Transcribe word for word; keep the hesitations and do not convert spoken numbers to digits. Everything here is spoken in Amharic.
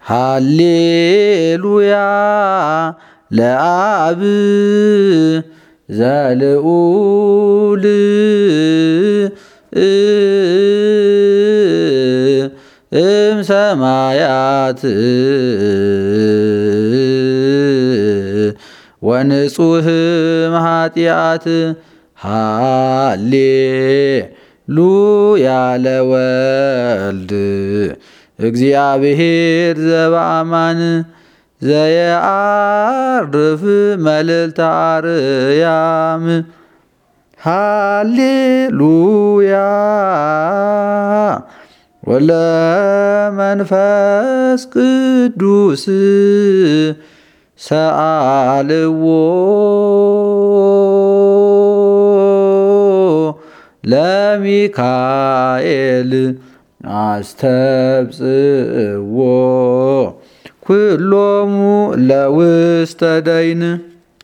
ሃሌሉያ ለአብ ዘልዑል እምሰማያት ወንጹህ እምኃጢአት ሃሌሉያ ለወልድ እግዚአብሔር ዘበአማን ዘየዐርፍ መልዕልተ አርያም ሃሌሉያ ወለመንፈስ ቅዱስ ሰአልዎ ለሚካኤል አስተብጽዎ ኩሎሙ ለውስተ ደይን